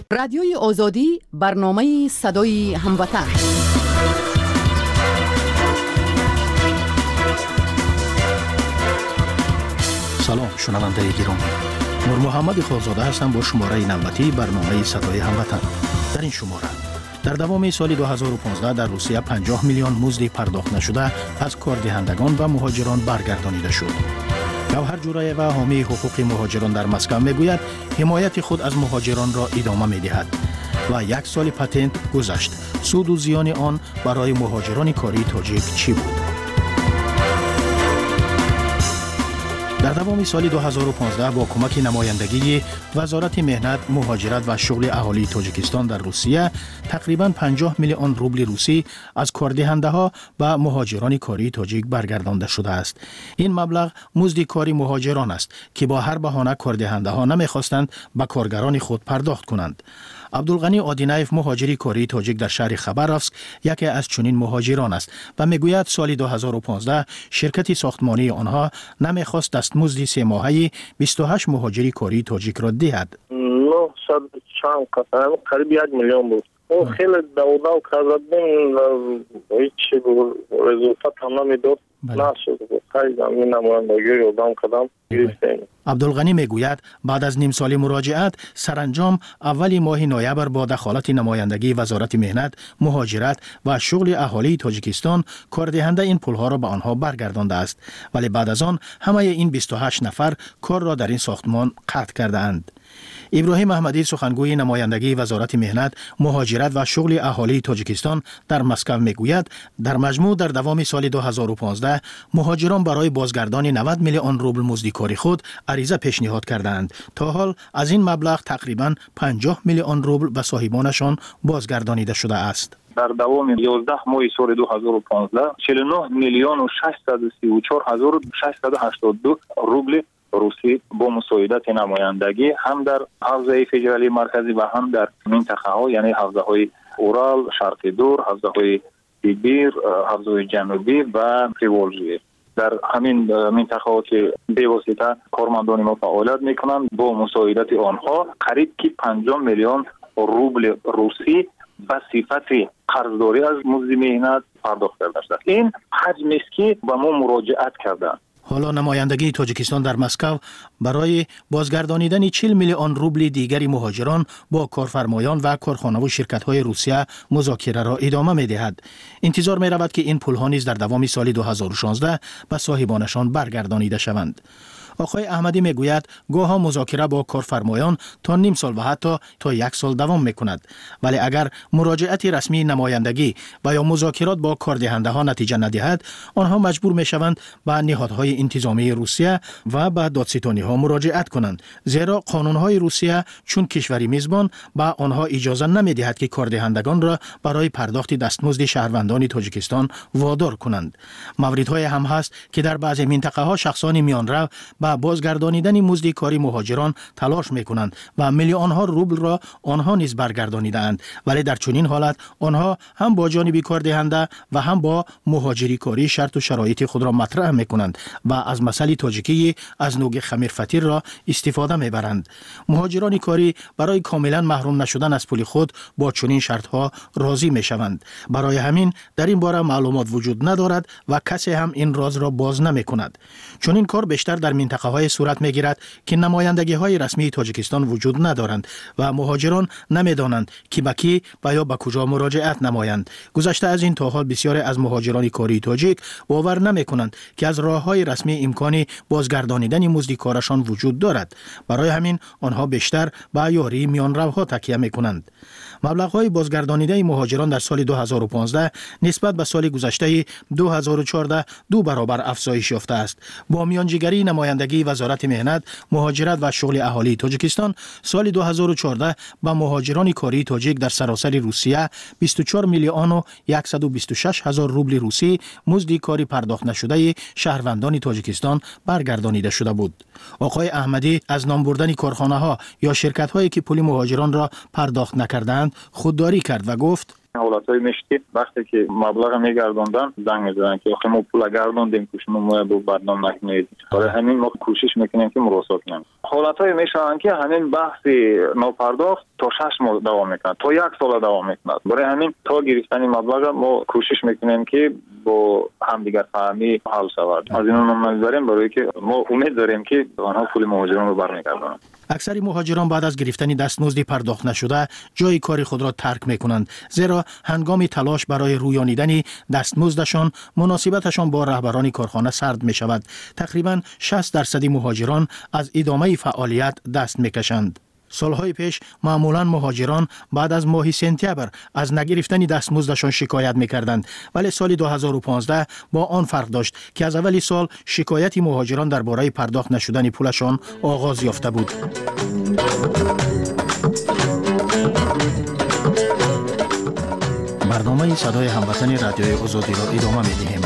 رادیوی آزادی برنامه صدای هموطن. سلام شنونده گرامی، نور محمد خالزاده هستم با شماره نوبتی برنامه صدای هموطن. در این شماره در دوام سال 2015 در روسیه 50 میلیون مزد پرداخت نشده از کاردهندگان و مهاجران برگردانیده شد. گوهر جورایوا و حامی حقوق مهاجران در مسکو میگوید حمایت خود از مهاجران را ادامه میدهد و یک سال پتنت گذشت. سود و زیان آن برای مهاجران کاری تاجیک چی بود؟ در دوام سال 2015 با کمک نمایندگی وزارت مهنت، مهاجرت و شغل اهالی تاجیکستان در روسیه تقریباً 50 میلیون روبل روسی از کاردهنده‌ها و مهاجران کاری تاجیک برگردانده شده است. این مبلغ مزد کاری مهاجران است که با هر بهانه کاردهنده‌ها نمی‌خواستند به کارگران خود پرداخت کنند. عبدالغنی آدینایف مهاجری کاری تاجیک در شهر خبرافسک یکی از چنین مهاجران است و میگوید سال 2015 شرکت ساختمانی آنها نمیخواست دستمزد 3 ماهه 28 مهاجری کاری تاجیک را دهد. قریب 1 میلیون بود. خیلی داوداو کردیم و هیچ رزولتات هم نمیداد. عبدالغنی میگوید بعد از نیم سال مراجعت سرانجام اولی ماه نوامبر با دخالت نمایندگی وزارت مهنت، مهاجرت و شغل اهالی تاجیکستان کاردهنده این پولها را به آنها برگردانده است، ولی بعد از آن همه این 28 نفر کار را در این ساختمان قطع کرده اند. ابراهیم احمدی سخنگوی نمایندگی وزارت مهنت، مهاجرت و شغل اهالی تاجیکستان در مسکو میگوید در مجموع در دوام سال 2015 مهاجران برای بازگردان 90 میلیون روبل مزد کاری خود عریضه پیشنهاد کردند. تا حال از این مبلغ تقریباً 50 میلیون روبل به صاحبانشان بازگردانیده شده است. در دوام 11 ماه سال 2015 49 میلیون و 634 هزار 682 روبل روسی با مساعدت نمایندگی هم در حوزه فدرالی مرکزی و هم در منطقه ها، یعنی حوزه های اورال، شرق دور، حوزه های سیبیر، حوزه های جنوبی و پریولژی، در همین منطقه ها که به واسطه کارمندان ما فعالیت میکنند با مساعدت آنها قریب که 50 میلیون روبل روسی به صفت قرضداری از مزد مهنت پرداخت کرده است. این حجمی است که به ما مراجعت کردند. حالا نمایندگی تاجیکستان در مسکو برای بازگردانیدن 40 میلیون روبل دیگری مهاجران با کارفرمایان و کارخانه و شرکت‌های روسیه مذاکره را ادامه می‌دهد. انتظار می‌رود که این پول‌ها نیز در دوام سال 2016 به صاحبانشان برگردانیده شوند. آقای احمدی میگوید گاهی مذاکره با کارفرمایان تا نیم سال و حتی تا 1 سال دوام میکند، ولی اگر مراجعت رسمی نمایندگی و یا مذاکرات با کاردهنده ها نتیجه ندهد، آنها مجبور میشوند به نهادهای انتظامی روسیه و به دادستانی ها مراجعت کنند، زیرا قانون های روسیه چون کشوری میزبان به آنها اجازه نمیدهد که کاردهندگان را برای پرداخت دستمزد شهروندان تاجیکستان وادار کنند. موردهای هم هست که در بعضی منطقه ها شخصان میانرو با بازگردانیدن مزد کاری مهاجران تلاش میکنند و میلیون ها روبل را آنها نیز برگردانیده اند، ولی در چنین حالت آنها هم با جانب کاردهنده و هم با مهاجری کاری شرط و شرایط خود را مطرح میکنند و از مسئله تاجیکی از نوع خمیر فطیر را استفاده میبرند. مهاجران کاری برای کاملا محروم نشدن از پول خود با چنین شرط ها راضی میشوند. برای همین در این باره معلومات وجود ندارد و کسی هم این راز را باز نمیکند. چون این کار بیشتر در منطقه های صورت میگیرد که نمایندگی های رسمی تاجیکستان وجود ندارند و مهاجران نمیدانند که به کی و یا به کجا مراجعت نمایند. گذشته از این تا حال بسیاری از مهاجران کاری تاجیک باور نمیکنند که از راه های رسمی امکانی بازگردانیدن مزد کارشان وجود دارد. برای همین آنها بیشتر به یاری میانروها تکیه میکنند. مبلغ های بازگردانیده مهاجران در سال 2015 نسبت به سال گذشته 2014 2 برابر افزایش یافته است. با میانجیگری نمایندگی وزارت مهنت، مهاجرت و شغل اهالی تاجیکستان سال 2014 به مهاجران کاری تاجیک در سراسر روسیه 24 میلیون و 126 هزار روبل روسی مزد کاری پرداخت نشده شهروندان تاجیکستان برگردانیده شده بود. آقای احمدی از نام بردن کارخانه ها یا شرکت هایی که پول مهاجران را پرداخت نکردند خودداری کرد و گفت حالتهای میشه که وقتی که مبلغ میگردوندن زنگ میزنن که آخه ما پول گردوندیم که شما ما رو بدنام نکنید. برای همین ما کوشش میکنیم که مراسا کنیم. حالتهای میشن که همین بحث ناپرداخت تا 6 ماه دوام میکنه، تا 1 سال دوام میکنه. برای همین تا گرفتن مبلغ ما کوشش میکنیم که با همدیگر فهمی حل شود. از این ما میذاریم برای که ما امید داریم که آنها پول مهاجران رو برمیگردونن. اکثر مهاجران بعد از گرفتن دستمزد پرداخت نشده جای کار خود را ترک میکنند، زیرا هنگام تلاش برای رویانیدن دستمزدشان مناسبتشان با رهبران کارخانه سرد می شود. تقریبا 60% مهاجران از ادامه فعالیت دست میکشند. سالهای پیش معمولا مهاجران بعد از ماه سپتامبر از نگرفتن دستمزدشان شکایت میکردند، ولی سال 2015 با آن فرق داشت که از اول سال شکایت مهاجران درباره پرداخت نشدن پولشان آغاز یافته بود. برنامه صدای هموطن رادیوی آزادی را ادامه می‌دهیم.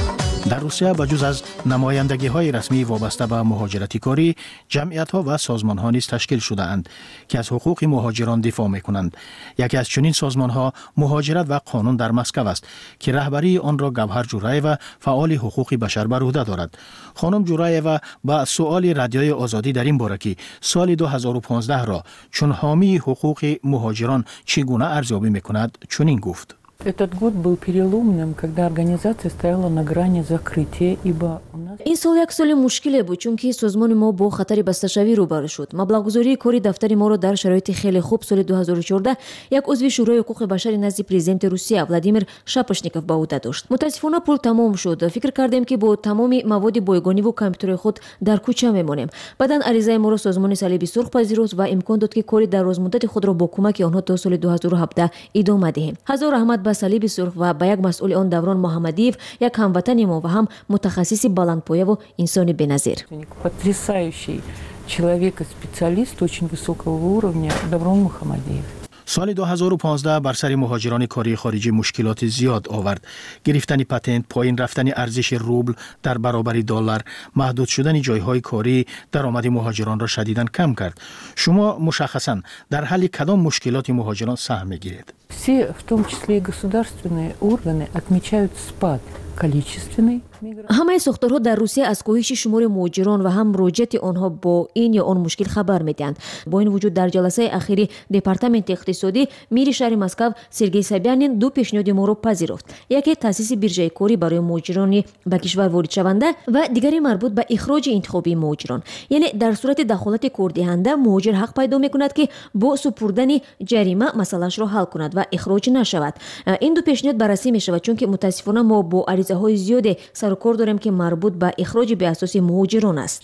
در روسیه بجز از نمایندگی‌های رسمی وابسته به مهاجرتی کاری، جمعیت‌ها و سازمان‌ها نیز تشکیل شده‌اند که از حقوق مهاجران دفاع می‌کنند. یکی از چنین سازمان‌ها مهاجرت و قانون در مسکو است که رهبری آن را گوهر جورایوا فعال حقوق بشر بر عهده دارد. خانم جورایوا با سؤال رادیوی آزادی در این باره که سال 2015 را چون حامی حقوق مهاجران چگونه ارزیابی می‌کند چنین گفت: Этот год был переломным, когда организация стояла на грани закрытия, ибо у нас... این سال یک سال مشکلی بود چون که سازمان ما با خطر بسته‌شوی روبرو شد. مبلغ‌گذاری کاری دفتر ما را در شرایط خیلی خوب سال 2014 یک عضو شورای حقوق بشر نزد پرزیدنت روسیه ولادیمیر شاپشنیکوف به عهده داشت. متاسفانه پول تمام شد. فکر کردیم که با تمام مواد بایگانی و کامپیوتر خود در کوچه میمانیم. بعداً عریضه ما را سازمان صلیبی سرخ پذیرفت و امکان داد که کاری در روزمدت خود را با کمک آنها تا سال 2017 ادامه دهیم. هزار رحمت به صلیب سرخ و به یک مسئول آن دوران محمدیف، یک هموطن ما و هم متخصص بلندپایه و انسان بی‌نظیر. Потрясающий человек и специалист очень высокого уровня Даврон Мухаммадиев. سال 2015 بر سر مهاجران کاری خارجی مشکلات زیاد آورد. گرفتن پتنت، پایین رفتن ارزش روبل در برابر دلار، محدود شدن جایهای کاری درآمد مهاجران را شدیداً کم کرد. شما مشخصاً در حل کدام مشکلات مهاجران سهم می‌گیرید؟ Все, в том числе и государственные органы, отмечают спад количественный. همه ساختارها در روسیه از کاهش شمار مهاجران و هم مراجعت آنها با این یا آن مشکل خبر میدهند. با این وجود در جلسه اخیری دپارتمنت اقتصادی میر شهر مسکو سرگئی سابیانین دو پیشنهاد ما را پذیرفت. یکی تاسیس بیرژه کاری برای مهاجران به کشور وارد شونده و دیگری مربوط به اخراج انتخابی مهاجران. یعنی در صورت دخالت کاردهنده مهاجر حق پیدا میکند که با سپردن جریمه مسئله‌اش را حل کند و اخراج نشود. این دو پیشنهاد بررسی میشود چون که متاسفانه ما با عریضه‌های زیاد کار داریم که مربوط به اخراج به اساس مهاجران است.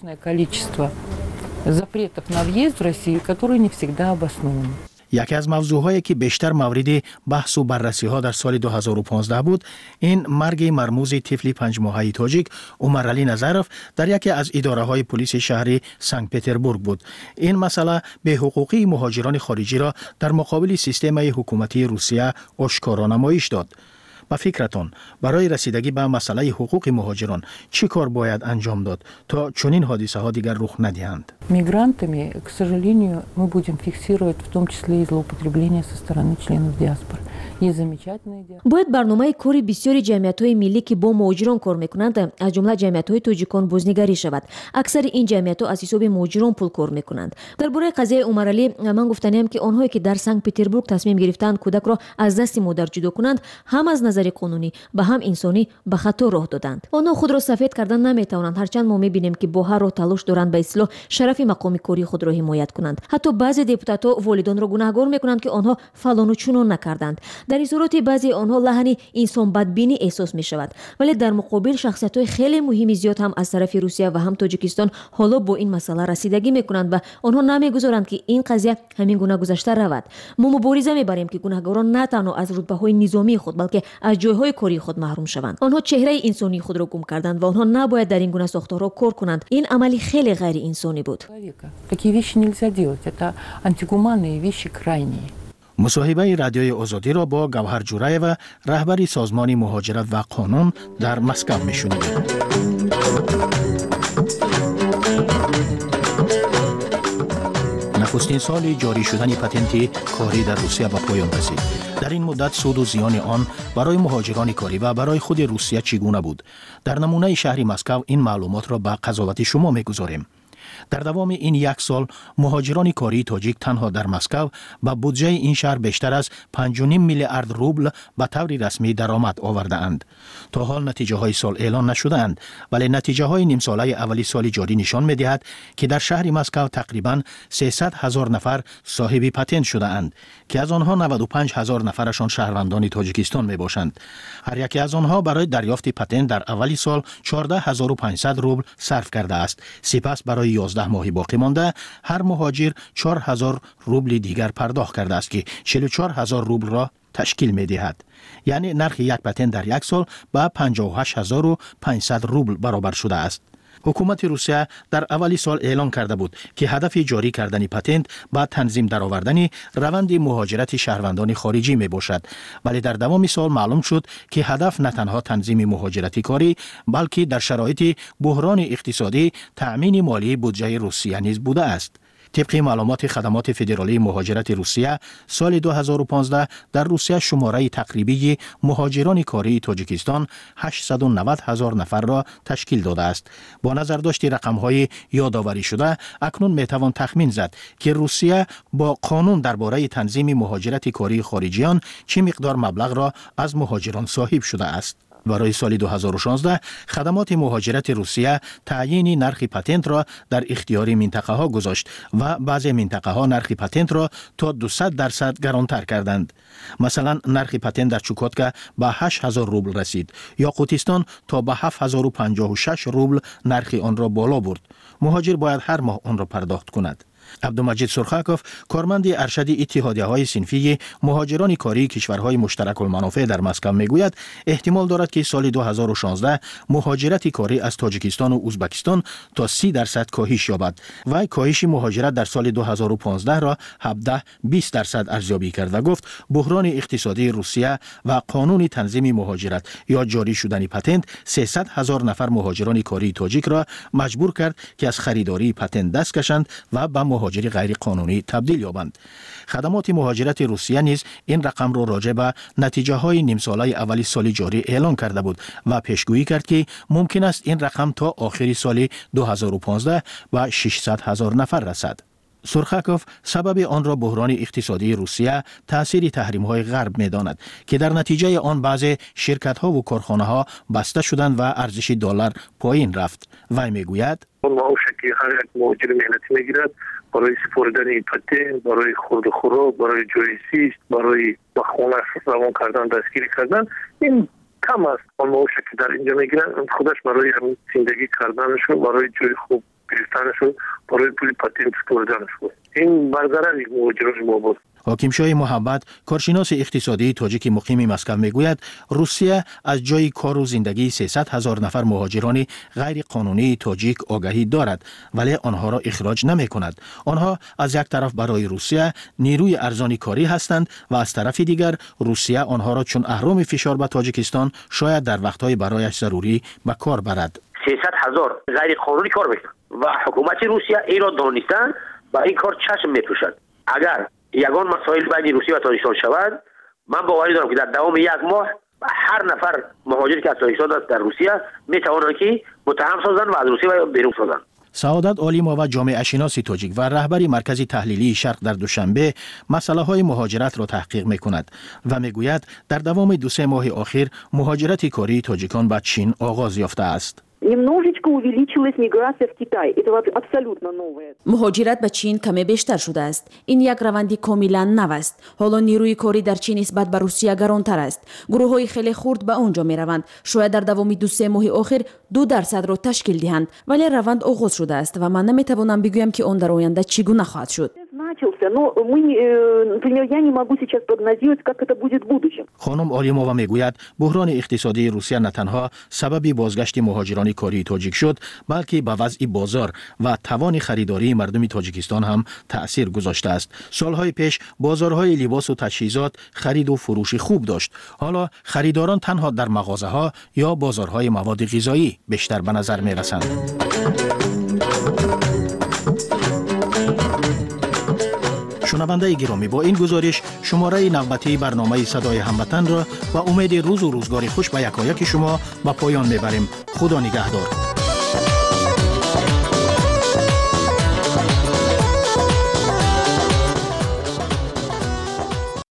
یکی از موضوعهایی که بیشتر مورد بحث و بررسی ها در سال 2015 بود، این مرگ مرموز طفل 5 ماهه تاجیک عمر علی نظرف در یکی از اداره های پلیس شهر سنت پترزبورگ بود. این مسئله به حقوقی مهاجران خارجی را در مقابل سیستم حکومتی روسیه آشکارا نمایش داد. با فکرتون برای رسیدگی به مسئله حقوق مهاجران چی کار باید انجام داد تا چنین حادثه ها دیگر رخ ندهند؟ Мигрантами, к сожалению, мы будем фиксировать в том числе и злоупотребление со стороны членов диаспоры. باید برنامه کاری بسیاری جمعیت‌های ملی که با مهاجران کار می‌کنند از جمله جمعیت‌های تاجیکان بازنگری شود. اکثر این جمعیت‌ها از حساب مهاجران پول کار می‌کنند. درباره قضیه عمر علی من گفتنیم که آنهایی که در سنت پترزبورگ تصمیم گرفتند کودک را از دست مادر جدا کنند هم از نظر قانونی و هم انسانی به خطا راه دادند. آنها خود را سفید کردن نمی‌توانند، هرچند ما می‌بینیم که با هر راه تلاش دارند به اصلاح شرف مقام کاری خود را حمایت کنند. حتی بعضی دپوتات‌ها والدان را گناهکار می‌کنند که آنها فلان و چنان نکردند. در این صورت بعضی آنها لحن انسان بدبینی احساس می شود، ولی در مقابل شخصیت‌های خیلی مهمی زیاد هم از طرف روسیه و هم تاجیکستان حالا با این مسئله رسیدگی می‌کنند و آنها نمی‌گذارند که این قضیه همین گونه گذشته رود. ما مبارزه می‌بریم که گناهکاران نه تنها از رتبه‌های نظامی خود بلکه از جای‌های کاری خود محروم شوند. آنها چهره انسانی خود را گم کردند و آنها نباید در این گونه ساختارها کار کنند. این عملی خیلی غیر انسانی بود. Такие вещи нельзя делать. Это антигуманные вещи крайние. مصاحبه رادیوی آزادی را با گوهر جورایوا رهبر سازمان مهاجرت و قانون در مسکو میشنوید. نخستین سال جاری شدن پتنت کاری در روسیه به پایان رسید. در این مدت سود و زیان آن برای مهاجران کاری و برای خود روسیه چگونه بود؟ در نمونه شهر مسکو این معلومات را به قضاوت شما می‌گذاریم. در دوام این یک سال مهاجران کاری تاجیک تنها در مسکو با بودجه این شهر بیشتر از 5.5 میلیارد روبل به طور رسمی درآمد آورده اند. تا حال نتیجه های سال اعلان نشده اند، ولی نتیجه های نیم ساله اولی سال جاری نشان می دهد که در شهر مسکو تقریباً 300,000 نفر صاحب پتنت شده اند که از آنها 95,000 نفرشان شهروندان تاجیکستان می باشند. هر یکی از آنها برای دریافت پتنت در اولی سال 14,500 روبل صرف کرده است. سپس برای 11 ماه باقی مانده هر مهاجر 4,000 روبل دیگر پرداخت کرده است که 44,000 روبل را تشکیل می دهد. یعنی نرخ یک پتنت در یک سال به 58,500 روبل برابر شده است. حکومت روسیه در اولی سال اعلان کرده بود که هدف جاری کردن پتنت با تنظیم درآوردن روند مهاجرت شهروندان خارجی می باشد، ولی در دوام سال معلوم شد که هدف نه تنها تنظیم مهاجرت کاری بلکه در شرایط بحران اقتصادی تأمین مالی بودجه روسیه نیز بوده است. طبق معلومات خدمات فدرالی مهاجرت روسیه سال 2015 در روسیه شماره تقریبی مهاجران کاری تاجیکستان 890,000 نفر را تشکیل داده است. با نظر داشت رقم‌های یادآوری شده اکنون میتوان تخمین زد که روسیه با قانون درباره تنظیم مهاجرت کاری خارجیان چه مقدار مبلغ را از مهاجران صاحب شده است. برای سال 2016 خدمات مهاجرت روسیه تعیین نرخ پتنت را در اختیار منطقه ها گذاشت و بعضی منطقه ها نرخ پتنت را تا 200% گرانتر کردند. مثلا نرخ پتنت در چوکاتکا به 8,000 روبل رسید. یاقوتستان تا به 7,056 روبل نرخ آن را بالا برد. مهاجر باید هر ماه آن را پرداخت کند. عبدالمجید سرخکوف، کارمند ارشد اتحادیه‌های صنفی مهاجران کاری کشورهای مشترک المنافع در مسکو میگوید احتمال دارد که سال 2016 مهاجرت کاری از تاجیکستان و ازبکستان تا 30% کاهش یابد و کاهش مهاجرت در سال 2015 را 17-20% ارزیابی کرد و گفت بحران اقتصادی روسیه و قانون تنظیم مهاجرت یا جاری شدن پتنت 300,000 نفر مهاجران کاری تاجیک را مجبور کرد که از خریداری پتنت دست کشند و به مهاجری غیر قانونی تبدیل یابند. خدمات مهاجرت روسیه نیز این رقم را راجع به نتیجه های نیم ساله اولی سال جاری اعلان کرده بود و پیشگویی کرد که ممکن است این رقم تا آخر سال 2015 به 600,000 نفر رسد. سرخکوف سبب آن را بحران اقتصادی روسیه تأثیر تحریم های غرب می داند که در نتیجه آن بعضی شرکت ها و کارخانه ها بسته شدند و ارزش دلار پایین رفت. وی می گوید معاشی که هر یک مهاجر مهنتی می گیرد برای سپردن پتنت، برای خورد و خوراک، برای جای زیست، برای به خانه روان کردن، دستگیری کردن، این کم است. آن معاشی که در اینجا می گیرند خودش برای همین زندگی کردنشون، برای جای خوب گرفتنشون، برای پول پتنت سپردنشون، این برضرر یک مهاجران ما بود. حاکم شاه محبت، کارشناس اقتصادی تاجیک مقیم مسکو میگوید روسیه از جای کار و زندگی 300,000 نفر مهاجران غیر قانونی تاجیک آگاهی دارد ولی آنها را اخراج نمی کند. آنها از یک طرف برای روسیه نیروی ارزانی کاری هستند و از طرف دیگر روسیه آنها را چون اهرام فشار به تاجیکستان شاید در وقتهای برایش ضروری به کار برد. 300,000 غیر قانونی کار میکنند و حکومت روسیه ای را دانستند و این کار چشم میپوشد. اگر یگان مسائل بین روسیه و تاجیکستان شود، من باوری دارم که در دوام یک ماه هر نفر مهاجری که از تاجیکستان است در روسیه میتوانند که متهم سازند و از روسیه بیرون سازند. سعادت عالیما و جامعه شناس تاجیک و رهبر مرکز تحلیلی شرق در دوشنبه مسئله های مهاجرت را تحقیق میکند و میگوید در دوام 2-3 ماه اخیر مهاجرت کاری تاجیکان به چین آغاز یافته است. Немножечко увеличилась миграция в Китай. Это абсолютно новое. مهاجرت به چین کمی بیشتر شده است. این یک روند کاملا نو است. حالا نیروی کاری در چین نسبت به روسیه گرانتر است. گروه‌های خیلی خرد به آنجا می‌روند. شاید در دوام 2-3 ماه اخیر 2% را تشکیل دهند، ولی روند آغاز شده است و من نمی‌توانم بگویم که آن در آینده چگونه خواهد شد. خانم عالیمووا میگوید بحران اقتصادی روسیه نه تنها سبب بازگشت مهاجران کاری تاجیک شد بلکه به وضع بازار و توان خریداری مردم تاجیکستان هم تأثیر گذاشته است. سالهای پیش بازارهای لباس و تجهیزات خرید و فروش خوب داشت. حالا خریداران تنها در مغازه‌ها یا بازارهای مواد غذایی بیشتر به نظر می‌رسند. شنونده گرامی، با این گزارش شماره نوبتی برنامه صدای هموطن را و امید روز و روزگار خوش به یکایک شما به پایان میبریم. خدا نگهدار.